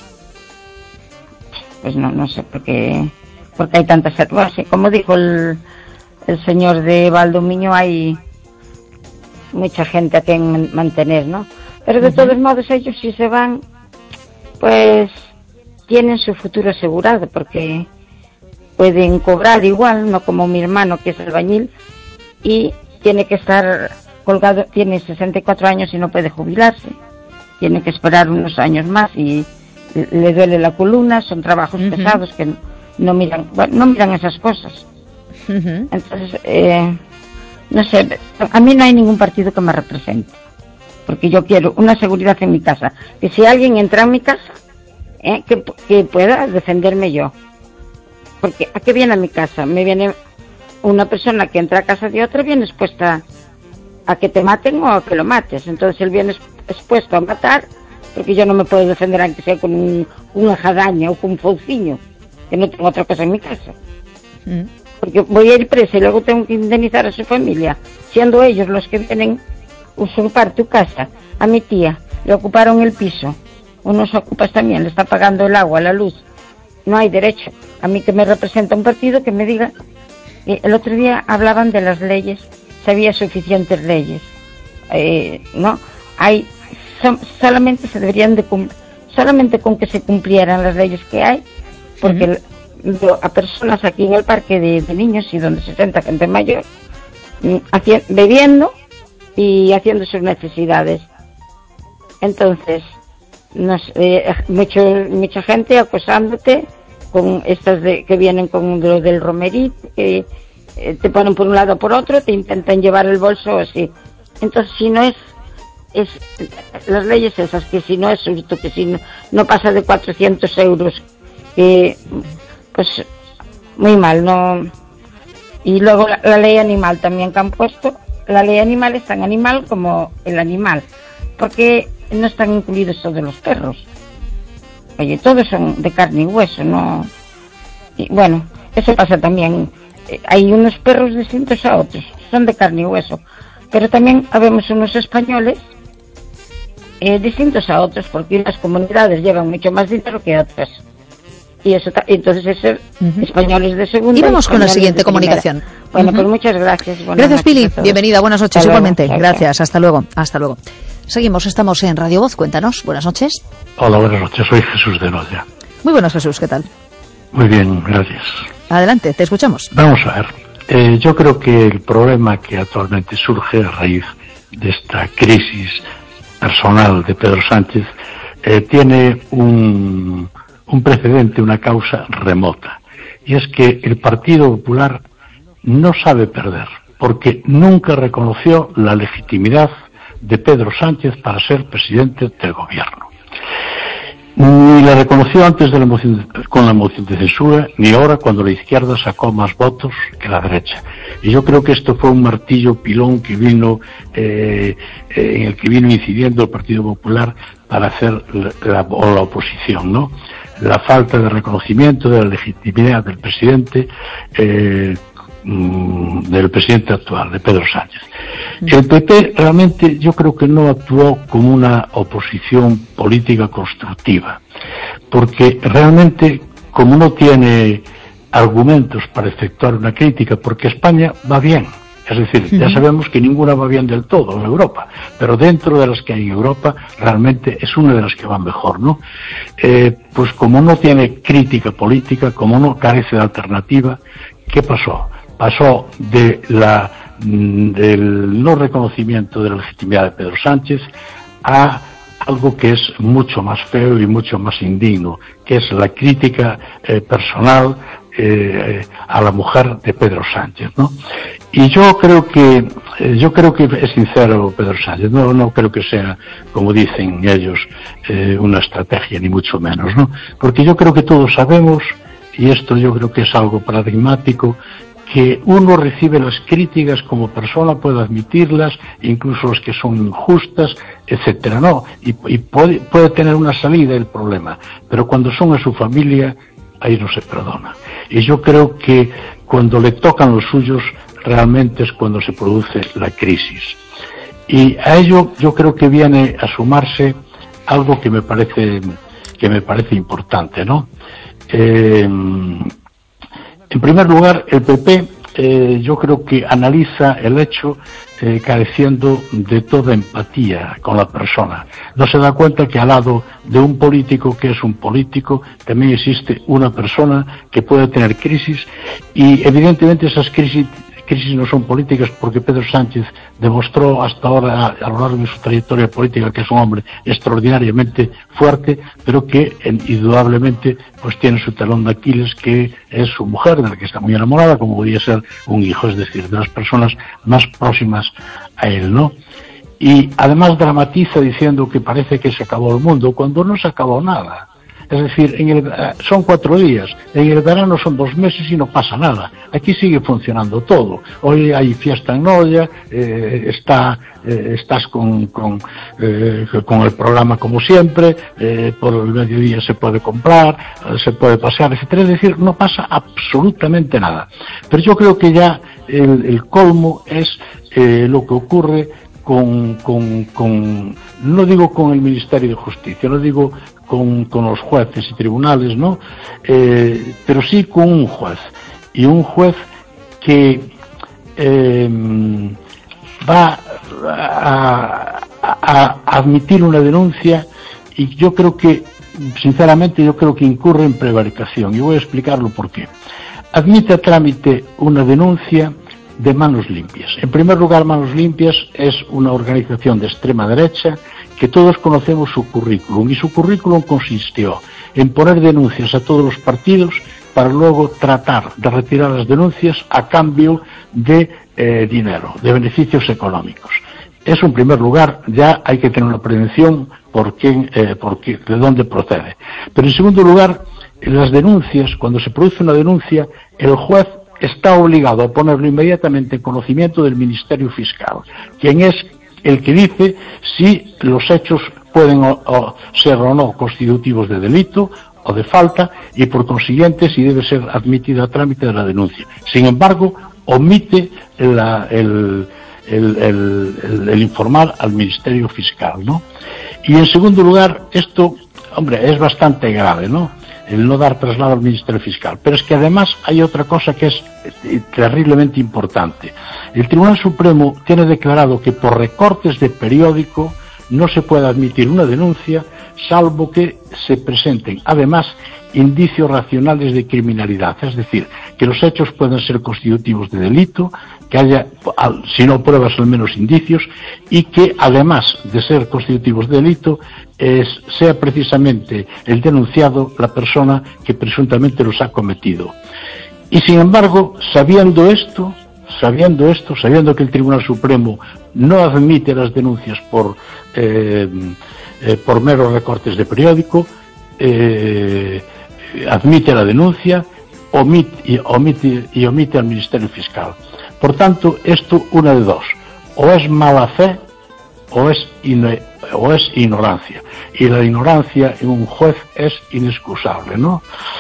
Pues no sé por qué hay tantas, bueno, sí, como dijo el señor de Valdomiño, hay mucha gente a quien mantener, ¿no? Pero de todos modos ellos, si se van, pues tienen su futuro asegurado, porque pueden cobrar igual, no como mi hermano, que es albañil y tiene que estar colgado, tiene 64 años y no puede jubilarse, tiene que esperar unos años más y le duele la columna. Son trabajos pesados que no miran esas cosas. Entonces no sé, a mí no hay ningún partido que me represente, porque yo quiero una seguridad en mi casa, que si alguien entra en mi casa, que pueda defenderme yo. Porque ¿a qué viene a mi casa? Me viene una persona que entra a casa de otra, viene expuesta a que te maten o a que lo mates. Entonces él viene expuesto a matar, porque yo no me puedo defender aunque sea con una jadaña o con un fauciño, que no tengo otra cosa en mi casa. Porque voy a ir presa y luego tengo que indemnizar a su familia, siendo ellos los que vienen a usurpar tu casa. A mi tía le ocuparon el piso, unos ocupas también, le está pagando el agua, la luz. No hay derecho. A mí que me representa un partido que me diga. El otro día hablaban de las leyes, si había suficientes leyes. No, hay, solamente se deberían de solamente con que se cumplieran las leyes que hay, porque a personas aquí en el parque de niños y donde se sienta gente mayor, bebiendo y haciendo sus necesidades. Entonces, mucha gente acosándote con estas que vienen con lo del romerito, que te ponen por un lado o por otro, te intentan llevar el bolso así. Entonces, si no es las leyes esas, que si no es hurto, que si no pasa de 400 euros, que pues muy mal, ¿no? Y luego la ley animal también que han puesto. La ley animal es tan animal como el animal, porque no están incluidos todos los perros. Oye, todos son de carne y hueso, ¿no? Y bueno, eso pasa también. Hay unos perros distintos a otros, son de carne y hueso. Pero también habemos unos españoles distintos a otros, porque unas comunidades llevan mucho más dinero que otras. Y eso, entonces es españoles de segunda. Y vamos con la siguiente comunicación. Bueno, pues muchas gracias. Gracias, Pili. Bienvenida, buenas noches. Igualmente. Gracias, hasta luego. Hasta luego. Seguimos, estamos en Radio Voz. Cuéntanos. Buenas noches. Hola, buenas noches. Soy Jesús de Noya. Muy buenas, Jesús. ¿Qué tal? Muy bien, gracias. Adelante, te escuchamos. Vamos a ver. Yo creo que el problema que actualmente surge a raíz de esta crisis personal de Pedro Sánchez tiene un precedente, una causa remota. Y es que el Partido Popular no sabe perder, porque nunca reconoció la legitimidad de Pedro Sánchez para ser presidente del gobierno. Ni la reconoció antes de con la moción de censura, ni ahora cuando la izquierda sacó más votos que la derecha. Y yo creo que esto fue un martillo pilón que vino, en el que vino incidiendo el Partido Popular para hacer la oposición, ¿no? La falta de reconocimiento de la legitimidad del presidente actual, de Pedro Sánchez. El PP realmente yo creo que no actuó como una oposición política constructiva, porque realmente, como no tiene argumentos para efectuar una crítica, porque España va bien, es decir, ya sabemos que ninguna va bien del todo en Europa, pero dentro de las que hay en Europa realmente es una de las que van mejor, ¿no? Pues como no tiene crítica política, como no carece de alternativa, ¿qué pasó? Pasó del no reconocimiento de la legitimidad de Pedro Sánchez a algo que es mucho más feo y mucho más indigno, que es la crítica personal a la mujer de Pedro Sánchez, ¿no? Y yo creo que es sincero Pedro Sánchez, no creo que sea, como dicen ellos, una estrategia ni mucho menos, ¿no? Porque yo creo que todos sabemos, y esto yo creo que es algo paradigmático, que uno recibe las críticas como persona, puede admitirlas, incluso las que son injustas, etcétera, ¿no? Y puede tener una salida del problema, pero cuando son a su familia, ahí no se perdona. Y yo creo que cuando le tocan los suyos, realmente es cuando se produce la crisis. Y a ello yo creo que viene a sumarse algo que me parece importante, ¿no? En primer lugar, el PP yo creo que analiza el hecho careciendo de toda empatía con la persona. No se da cuenta que al lado de un político que es un político, también existe una persona que puede tener crisis, y evidentemente esas crisis no son políticas, porque Pedro Sánchez demostró hasta ahora, a lo largo de su trayectoria política, que es un hombre extraordinariamente fuerte, pero que indudablemente pues tiene su talón de Aquiles, que es su mujer, de la que está muy enamorada, como podría ser un hijo, es decir, de las personas más próximas a él, ¿no? y además dramatiza diciendo que parece que se acabó el mundo, cuando no se acabó nada. Es decir, son 4 días, en el verano son 2 meses y no pasa nada. Aquí sigue funcionando todo. Hoy hay fiesta en Noia, estás con el programa como siempre, por el mediodía se puede comprar, se puede pasear, etcétera. Es decir, no pasa absolutamente nada. Pero yo creo que ya el colmo es lo que ocurre no digo con el Ministerio de Justicia, no digo con los jueces y tribunales, ¿no? Pero sí con un juez. Y un juez que va a admitir una denuncia, y yo creo que, sinceramente, incurre en prevaricación. Y voy a explicarlo por qué. Admite a trámite una denuncia de Manos Limpias. En primer lugar, Manos Limpias es una organización de extrema derecha que todos conocemos su currículum, y su currículum consistió en poner denuncias a todos los partidos para luego tratar de retirar las denuncias a cambio de dinero, de beneficios económicos. Eso, en primer lugar, ya hay que tener una prevención de dónde procede. Pero en segundo lugar, en las denuncias, cuando se produce una denuncia, el juez está obligado a ponerlo inmediatamente en conocimiento del Ministerio Fiscal, quien es el que dice si los hechos pueden ser o no constitutivos de delito o de falta, y por consiguiente si debe ser admitida a trámite de la denuncia. Sin embargo, omite el informar al Ministerio Fiscal, ¿no? Y en segundo lugar, esto, hombre, es bastante grave, ¿no?, el no dar traslado al Ministerio Fiscal. Pero es que además hay otra cosa que es terriblemente importante. El Tribunal Supremo tiene declarado que por recortes de periódico no se puede admitir una denuncia, salvo que se presenten además indicios racionales de criminalidad, es decir, que los hechos puedan ser constitutivos de delito, que haya, si no pruebas, al menos indicios, y que además de ser constitutivos de delito, sea precisamente el denunciado la persona que presuntamente los ha cometido. Y sin embargo, sabiendo que el Tribunal Supremo no admite las denuncias por meros recortes de periódico, admite la denuncia, omite al Ministerio Fiscal. Por tanto, esto, una de dos: o es mala fe o es ignorancia. Y la ignorancia en un juez es inexcusable, ¿no?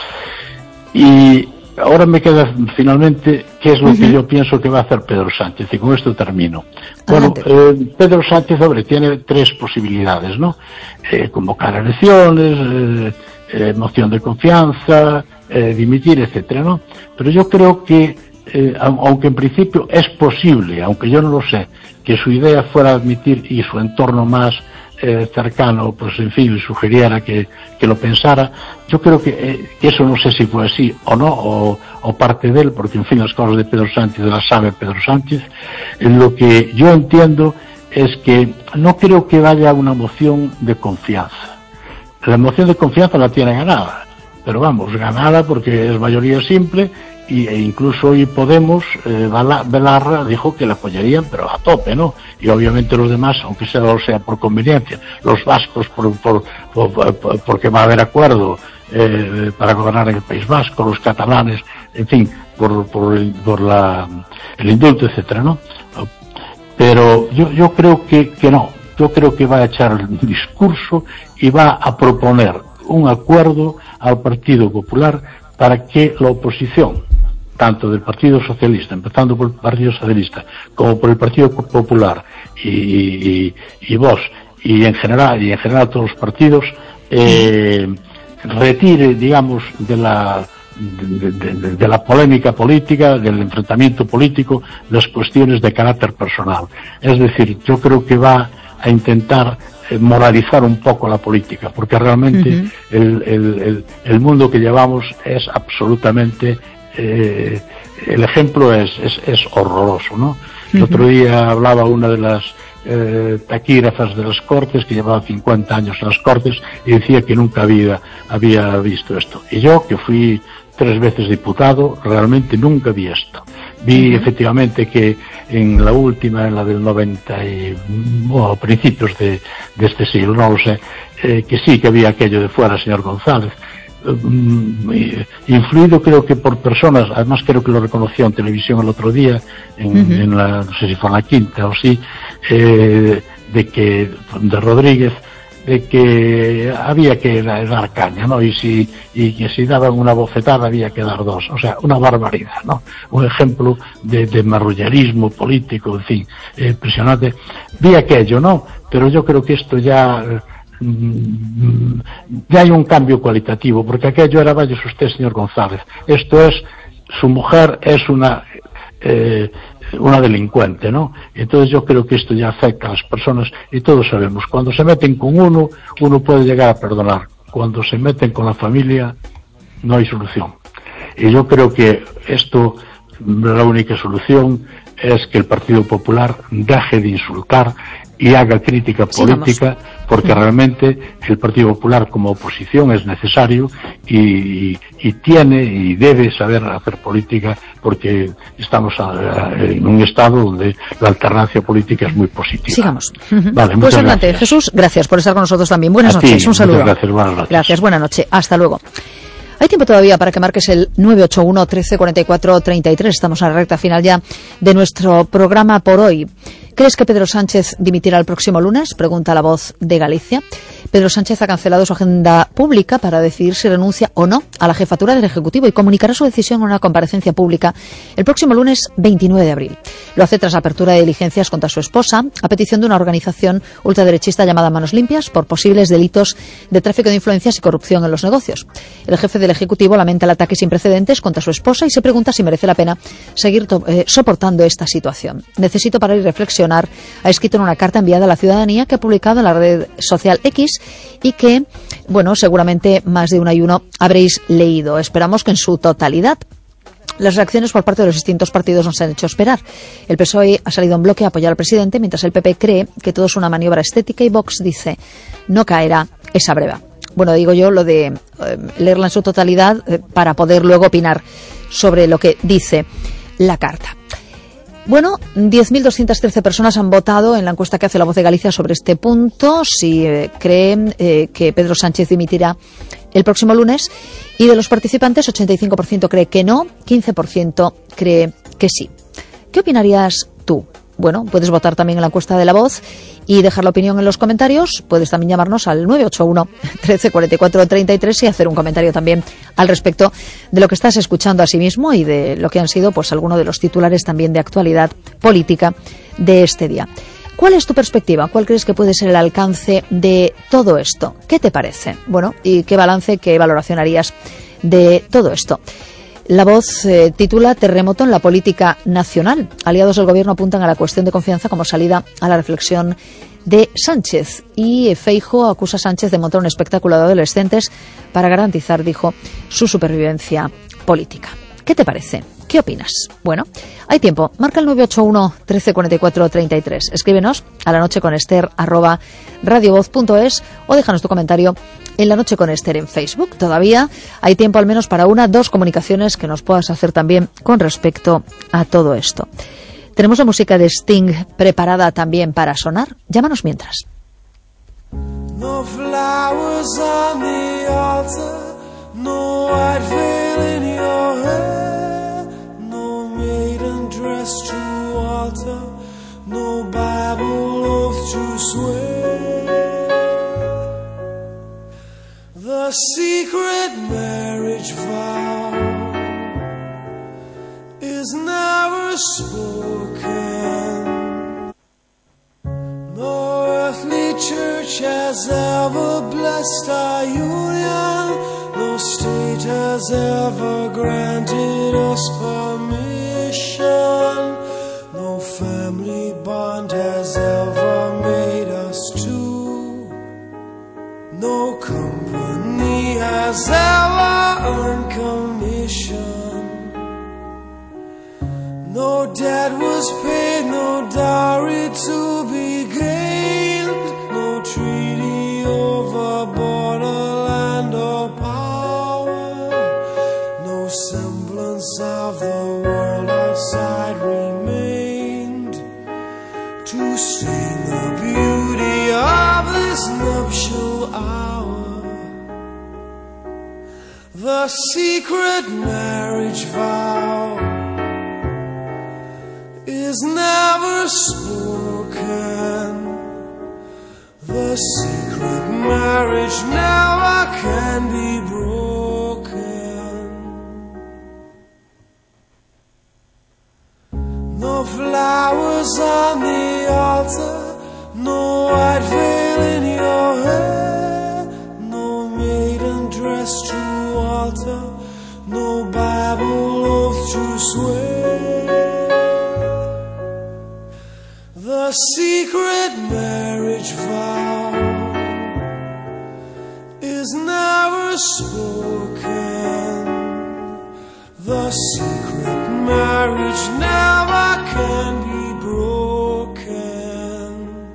Y ahora me queda finalmente qué es lo que yo pienso que va a hacer Pedro Sánchez, y con esto termino. Bueno, Pedro Sánchez, hombre, tiene 3 posibilidades, ¿no? Convocar elecciones, moción de confianza, dimitir, etcétera, ¿no? Pero yo creo que, aunque en principio es posible, aunque yo no lo sé, que su idea fuera admitir, y su entorno más cercano, pues en fin, le sugiriera que lo pensara, yo creo que eso no sé si fue así o no, o parte de él, porque en fin, las cosas de Pedro Sánchez las sabe Pedro Sánchez. Lo que yo entiendo es que no creo que vaya una moción de confianza. La moción de confianza la tiene ganada, pero vamos, ganada porque es mayoría simple, e incluso hoy Podemos, Belarra dijo que la apoyarían, pero a tope, ¿no? Y obviamente los demás, aunque sea por conveniencia, los vascos porque va a haber acuerdo para gobernar en el País Vasco, los catalanes, en fin, por el indulto, etcétera, ¿no? Pero yo creo que no. Yo creo que va a echar el discurso y va a proponer un acuerdo al Partido Popular para que la oposición, tanto del Partido Socialista, empezando por el Partido Socialista, como por el Partido Popular y Vox, y en general todos los partidos, retire, digamos, de la polémica política, del enfrentamiento político, las cuestiones de carácter personal. Es decir, yo creo que va a intentar moralizar un poco la política, porque realmente el mundo que llevamos es absolutamente, el ejemplo es horroroso, ¿no? El otro día hablaba una de las taquígrafas de las Cortes, que llevaba 50 años en las Cortes, y decía que nunca había visto esto. Y yo, que fui 3 veces diputado, realmente nunca vi esto. Vi efectivamente que en la última, en la del 90 a principios de este siglo, no lo sé, que sí que había aquello de fuera señor González, influido creo que por personas, además creo que lo reconoció en televisión el otro día, en la, no sé si fue en la quinta o sí, de Rodríguez, de que había que dar caña, ¿no? Y que si daban una bofetada había que dar dos, o sea, una barbaridad, ¿no? Un ejemplo de marrullerismo político, en fin, impresionante. Vi aquello, ¿no? Pero yo creo que esto ya hay un cambio cualitativo, porque aquello era, vaya usted, señor González, esto es, su mujer es una delincuente, ¿no? Entonces yo creo que esto ya afecta a las personas, y todos sabemos, cuando se meten con uno puede llegar a perdonar, cuando se meten con la familia no hay solución. Y yo creo que esto, la única solución es que el Partido Popular deje de insultar y haga crítica política, porque realmente el Partido Popular como oposición es necesario y tiene y debe saber hacer política, porque estamos en un estado donde la alternancia política es muy positiva. Sigamos. Vale, pues adelante, gracias. Jesús, gracias por estar con nosotros también. Buenas noches, un saludo. Gracias, buenas noches. Gracias, buenas noches, hasta luego. Hay tiempo todavía para que marques el 981 13 44 33. Estamos en la recta final ya de nuestro programa por hoy. ¿Crees que Pedro Sánchez dimitirá el próximo lunes? Pregunta La Voz de Galicia. Pedro Sánchez ha cancelado su agenda pública para decidir si renuncia o no a la jefatura del Ejecutivo y comunicará su decisión en una comparecencia pública el próximo lunes 29 de abril. Lo hace tras la apertura de diligencias contra su esposa, a petición de una organización ultraderechista llamada Manos Limpias, por posibles delitos de tráfico de influencias y corrupción en los negocios. El jefe del Ejecutivo lamenta el ataque sin precedentes contra su esposa y se pregunta si merece la pena seguir soportando esta situación. Necesito parar y reflexionar, ha escrito en una carta enviada a la ciudadanía que ha publicado en la red social X y que, bueno, seguramente más de uno y uno habréis leído. Esperamos que en su totalidad. Las reacciones por parte de los distintos partidos nos han hecho esperar. El PSOE ha salido en bloque a apoyar al presidente, mientras el PP cree que todo es una maniobra estética y Vox dice no caerá esa breva. Bueno, digo yo lo de leerla en su totalidad para poder luego opinar sobre lo que dice la carta. Bueno, 10.213 personas han votado en la encuesta que hace La Voz de Galicia sobre este punto, si creen que Pedro Sánchez dimitirá el próximo lunes, y de los participantes 85% cree que no, 15% cree que sí. ¿Qué opinarías tú? Bueno, puedes votar también en la encuesta de La Voz y dejar la opinión en los comentarios. Puedes también llamarnos al 981 13 44 33 y hacer un comentario también al respecto de lo que estás escuchando a sí mismo y de lo que han sido pues algunos de los titulares también de actualidad política de este día. ¿Cuál es tu perspectiva? ¿Cuál crees que puede ser el alcance de todo esto? ¿Qué te parece? Bueno, ¿y qué balance, qué valoración harías de todo esto? La Voz titula Terremoto en la política nacional. Aliados del gobierno apuntan a la cuestión de confianza como salida a la reflexión de Sánchez. Y Feijóo acusa a Sánchez de montar un espectáculo de adolescentes para garantizar, dijo, su supervivencia política. ¿Qué te parece? ¿Qué opinas? Bueno, hay tiempo. Marca el 981 13 44 33. Escríbenos a lanocheconester@radiovoz.es o déjanos tu comentario en La Noche con Ester en Facebook. Todavía hay tiempo al menos para dos comunicaciones que nos puedas hacer también con respecto a todo esto. Tenemos la música de Sting preparada también para sonar. Llámanos mientras. No flowers on the altar, no white veil in your hair, no maiden dress to alter, no Bible oath to swear. The secret marriage vow is never spoken. No earthly church has ever blessed our union. No state has ever granted us permission. No family bond has ever made us two. No company has ever earned commission. No debt was paid, no dowry to be gained. No treaty over borderland or power. No semblance of the world outside. The secret marriage vow is never spoken. The secret marriage never can be broken. No flowers on the altar, no white veil in your hair, no maiden dress to altar, no Bible oath to swear. The secret marriage vow is never spoken. The secret marriage never can be broken.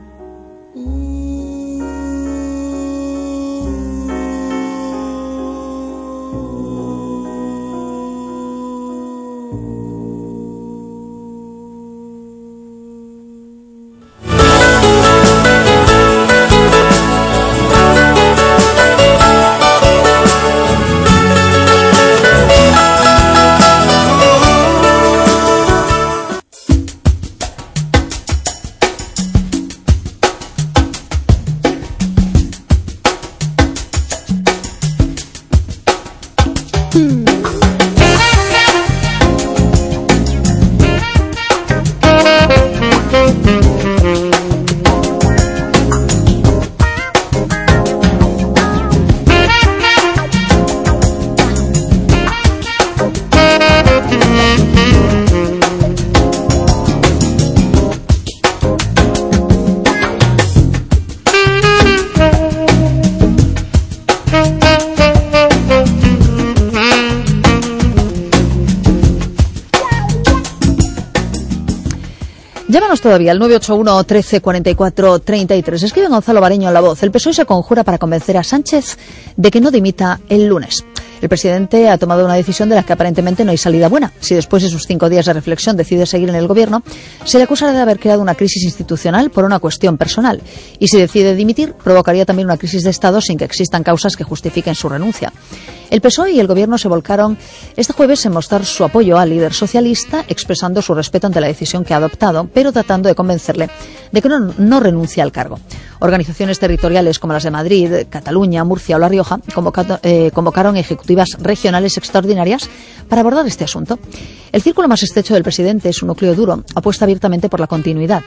Llámanos todavía al 981 13 44 33. Escribe Gonzalo Bareño en La Voz. El PSOE se conjura para convencer a Sánchez de que no dimita el lunes. El presidente ha tomado una decisión de la que aparentemente no hay salida buena. Si después de sus 5 días de reflexión decide seguir en el gobierno, se le acusará de haber creado una crisis institucional por una cuestión personal. Y si decide dimitir, provocaría también una crisis de Estado sin que existan causas que justifiquen su renuncia. El PSOE y el gobierno se volcaron este jueves en mostrar su apoyo al líder socialista, expresando su respeto ante la decisión que ha adoptado, pero tratando de convencerle de que no renuncie al cargo. Organizaciones territoriales como las de Madrid, Cataluña, Murcia o La Rioja convocaron ejecutivas regionales extraordinarias para abordar este asunto. El círculo más estrecho del presidente, su núcleo duro, apuesta abiertamente por la continuidad.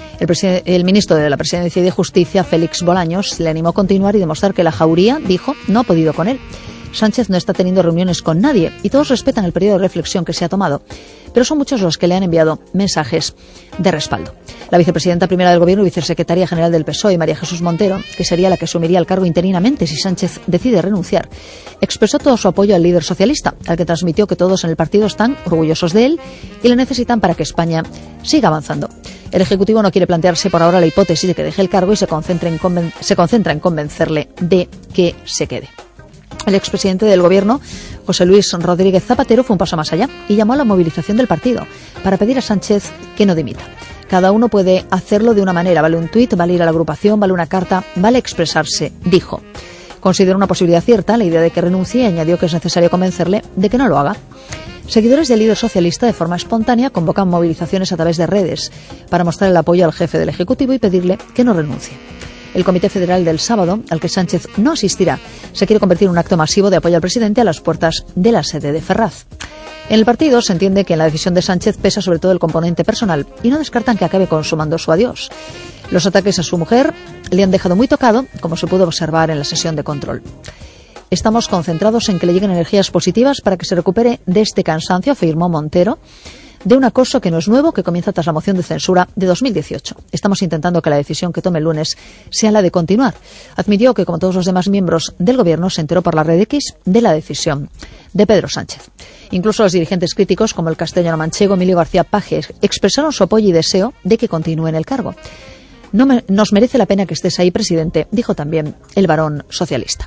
El ministro de la Presidencia y de Justicia, Félix Bolaños, le animó a continuar y demostrar que la jauría, dijo, no ha podido con él. Sánchez no está teniendo reuniones con nadie y todos respetan el periodo de reflexión que se ha tomado, pero son muchos los que le han enviado mensajes de respaldo. La vicepresidenta primera del Gobierno y vicesecretaria general del PSOE, María Jesús Montero, que sería la que asumiría el cargo interinamente si Sánchez decide renunciar, expresó todo su apoyo al líder socialista, al que transmitió que todos en el partido están orgullosos de él y le necesitan para que España siga avanzando. El Ejecutivo no quiere plantearse por ahora la hipótesis de que deje el cargo y se concentra en convencerle de que se quede. El expresidente del Gobierno, José Luis Rodríguez Zapatero, fue un paso más allá y llamó a la movilización del partido para pedir a Sánchez que no dimita. Cada uno puede hacerlo de una manera. Vale un tuit, vale ir a la agrupación, vale una carta, vale expresarse, dijo. Consideró una posibilidad cierta la idea de que renuncie y añadió que es necesario convencerle de que no lo haga. Seguidores del líder socialista, de forma espontánea, convocan movilizaciones a través de redes para mostrar el apoyo al jefe del Ejecutivo y pedirle que no renuncie. El Comité Federal del sábado, al que Sánchez no asistirá, se quiere convertir en un acto masivo de apoyo al presidente a las puertas de la sede de Ferraz. En el partido se entiende que en la decisión de Sánchez pesa sobre todo el componente personal y no descartan que acabe consumando su adiós. Los ataques a su mujer le han dejado muy tocado, como se pudo observar en la sesión de control. Estamos concentrados en que le lleguen energías positivas para que se recupere de este cansancio, afirmó Montero, de un acoso que no es nuevo, que comienza tras la moción de censura de 2018. Estamos intentando que la decisión que tome el lunes sea la de continuar. Admitió que, como todos los demás miembros del Gobierno, se enteró por la red X de la decisión de Pedro Sánchez. Incluso los dirigentes críticos, como el castellano manchego Emilio García Paje, expresaron su apoyo y deseo de que continúe en el cargo. Nos merece la pena que estés ahí, presidente, dijo también el varón socialista.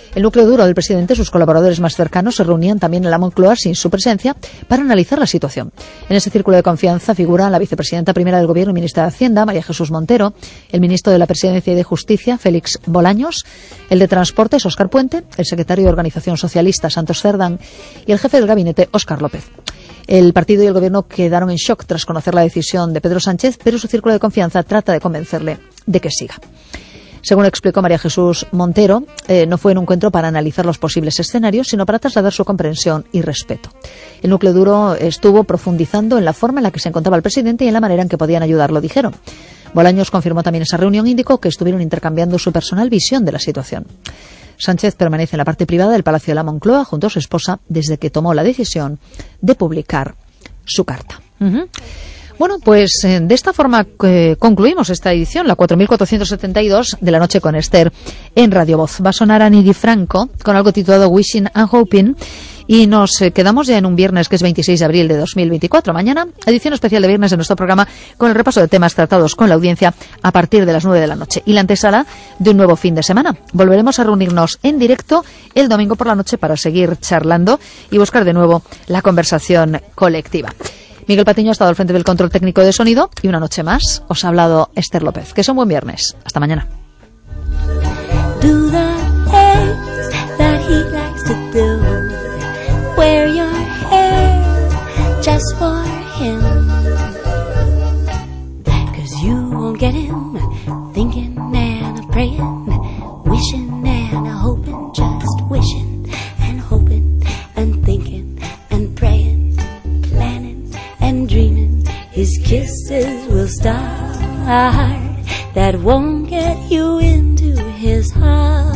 El núcleo duro del presidente, sus colaboradores más cercanos, se reunían también en la Moncloa sin su presencia para analizar la situación. En ese círculo de confianza figuran la vicepresidenta primera del Gobierno y ministra de Hacienda, María Jesús Montero, el ministro de la Presidencia y de Justicia, Félix Bolaños, el de Transportes, Óscar Puente, el secretario de Organización Socialista, Santos Cerdán, y el jefe del gabinete, Óscar López. El partido y el Gobierno quedaron en shock tras conocer la decisión de Pedro Sánchez, pero su círculo de confianza trata de convencerle de que siga. Según explicó María Jesús Montero, no fue un encuentro para analizar los posibles escenarios, sino para trasladar su comprensión y respeto. El núcleo duro estuvo profundizando en la forma en la que se encontraba el presidente y en la manera en que podían ayudarlo, dijeron. Bolaños confirmó también esa reunión e indicó que estuvieron intercambiando su personal visión de la situación. Sánchez permanece en la parte privada del Palacio de la Moncloa junto a su esposa desde que tomó la decisión de publicar su carta. Bueno, pues de esta forma concluimos esta edición, la 4472 de La Noche con Esther en Radio Voz. Va a sonar Ani DiFranco con algo titulado Wishing and Hoping y nos quedamos ya en un viernes que es 26 de abril de 2024. Mañana, edición especial de viernes de nuestro programa con el repaso de temas tratados con la audiencia a partir de las 9 de la noche y la antesala de un nuevo fin de semana. Volveremos a reunirnos en directo el domingo por la noche para seguir charlando y buscar de nuevo la conversación colectiva. Miguel Patiño ha estado al frente del control técnico de sonido y una noche más os ha hablado Esther López. Que sea un buen viernes. Hasta mañana. Do the things that he likes to do. Wear your hair just for him. 'Cause you won't get him thinking and a praying, wishing and a hoping, just wishing and hoping and thinking and praying, planning and dreaming. His kisses will start that won't get you into his heart.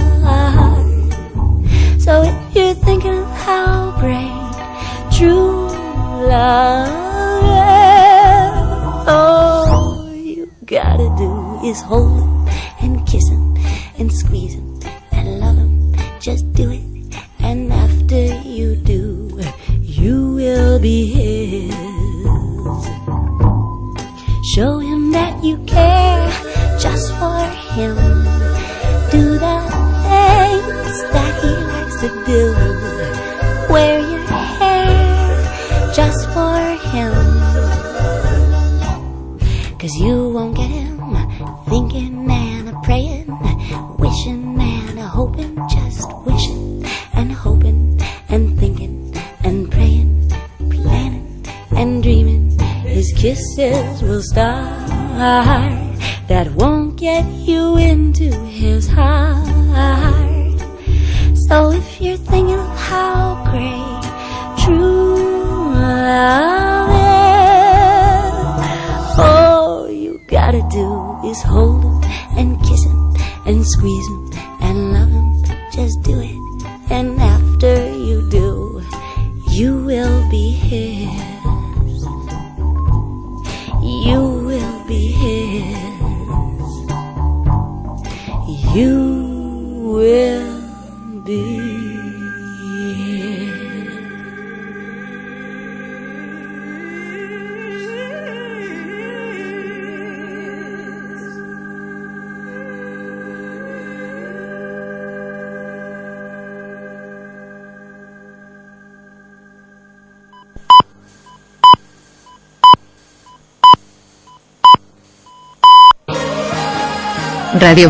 So if you're thinking of how great true love is, all you gotta do is hold him and kiss him and squeeze him and love him. Just do it, and after you do, you will be his. Show him that you care just for him. Do the things that he likes to do. Wear your hair just for him. 'Cause you won't get him thinking and a praying, wishing and a hoping, just wishing and hoping and thinking and praying, planning and dreaming. His kisses will start that won't get you into his heart. So if you're thinking of how great true love is, all you gotta do is hold him and kiss him and squeeze him and love him. Just do it, and after you do, you will be his. You will be his. You will be his. Radio